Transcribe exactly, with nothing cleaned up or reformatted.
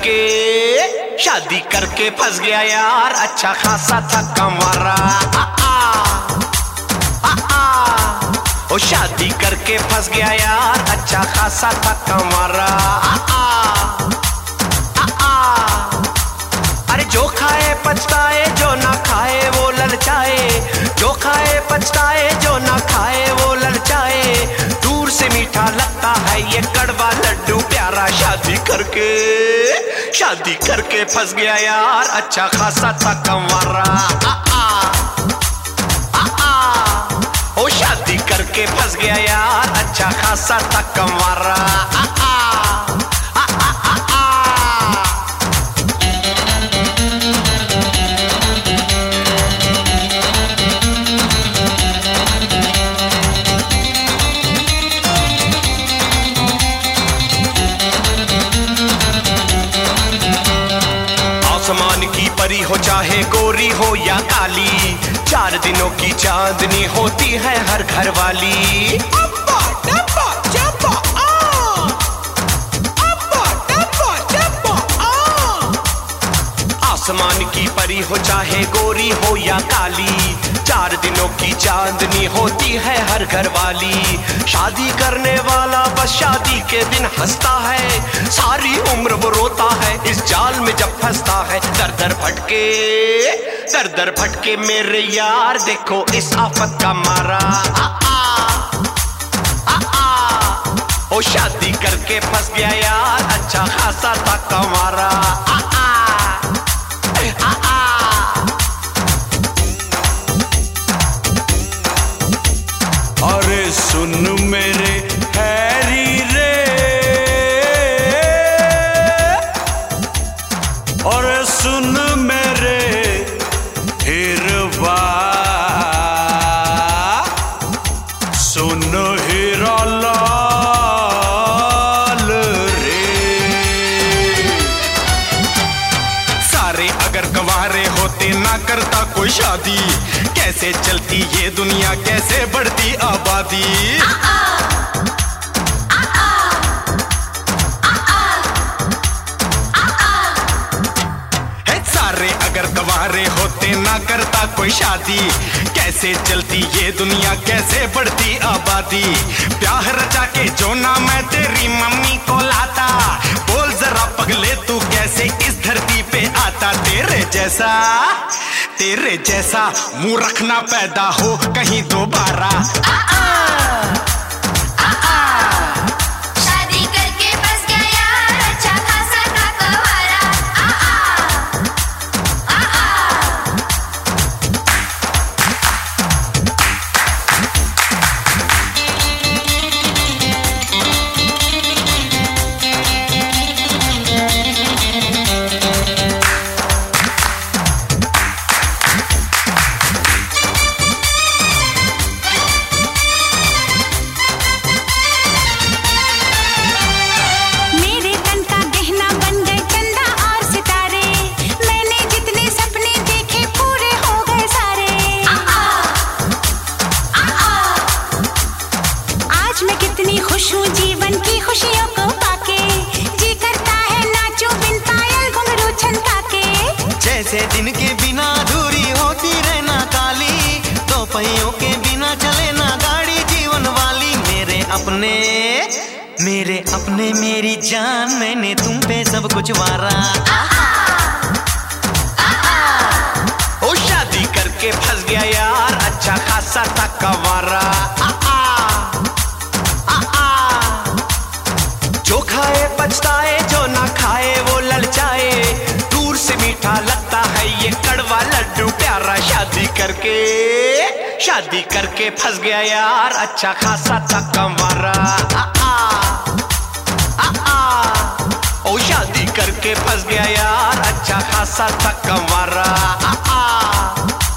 करके शादी करके फंस गया यार, अच्छा खासा था कमारा। आ, आ, आ, आ, ओ शादी करके फंस गया यार, अच्छा खासा था कमारा। आ, आ, आ, आ, अरे जो खाए पछताए, जो ना खाए वो ललचाए, जो खाए पछताए, जो ना खाए वो ललचाए। दूर से मीठा लगता है ये कड़वा लड्डू प्यारा, शादी करके शादी करके फंस गया यार, अच्छा खासा था कमारा। आ, आ, आ, आ, ओ शादी करके फंस गया यार, अच्छा खासा था कमारा। आ, आ, आ, आ, आ, आ, आसमान की परी हो चाहे गोरी हो या काली, चार दिनों की चांदनी होती है हर घर वाली। अब्बा डब्बा जब्बा आ, अब्बा डब्बा जब्बा आ। आसमान की परी हो चाहे गोरी हो या काली, चार दिनों की चांदनी होती है हर घर वाली। शादी करने वाला बस शादी के दिन हंसता है, सारी उम्र वो रोता है इस जाल में जब फंसता है। दर दर भटके दर दर भटके मेरे यार, देखो इस आफत का मारा। आ, आ, आ, आ, ओ शादी करके फंस गया यार, अच्छा खासा था कमारा। आ, आ, आ, आ, अरे सुन मेरे हैरी रे, अरे सुन मेरे हिरवा, सुन हीरा लाल रे। सारे अगर गंवारे होते ना करता कोई शादी, कैसे चलती ये दुनिया, कैसे बढ़ती आबादी। आ, आ, आ, आ, आ, आ, आ, सारे अगर गंवारे होते ना करता कोई शादी, कैसे चलती ये दुनिया, कैसे बढ़ती आबादी। प्यार रचा के जो ना मैं तेरी मम्मी को लाता, बोल जरा पगले तू कैसे इस धरती पे आता। तेरे जैसा तेरे जैसा मुंह रखना पैदा हो कहीं दोबारा। आ, आ, आ, आ, शादी करके फंस गया यार, अच्छा खासा था कवारा। आ, आ, आ, आ, खुश हूँ जीवन की खुशियों को पाके, जी करता है नाचूं बिन पायल घुंघरू छनका के। जैसे दिन के बिना अधूरी होती रहना काली, दो पहियों के बिना चले ना गाड़ी जीवन वाली। मेरे अपने मेरे अपने मेरी जान, मैंने तुम पे सब कुछ वारा। आ, आ, आ, आ, ओ शादी करके फंस गया यार, अच्छा खासा था कमारा। आ, आ, आ, आ, जो खाए पछताए, जो ना खाए वो ललचाए। दूर से मीठा लगता है ये कड़वा लड्डू प्यारा, शादी करके शादी करके फंस गया यार, अच्छा खासा था कमारा। आ, आ, आ, आ, ओ शादी करके फंस गया यार, अच्छा खासा था कमारा। आ, आ,